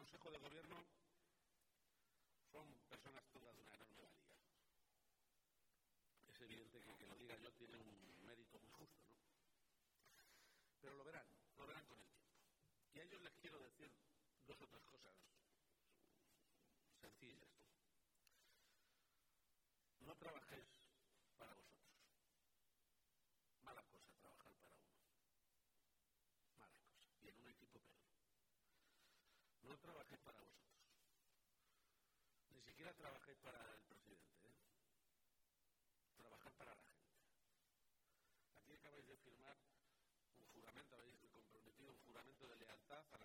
Consejo de Gobierno son personas todas de una enorme valía. Es evidente que lo diga yo tiene un mérito muy justo, ¿no? Pero lo verán con el tiempo. Y a ellos les quiero decir dos o tres cosas sencillas. No trabajéis para vosotros. Mala cosa trabajar para uno. Mala cosa. Y en un equipo peor. No trabajéis para vosotros. Ni siquiera trabajéis para el presidente, ¿eh? Trabajad para la gente. Aquí acabáis de firmar un juramento, habéis comprometido un juramento de lealtad a la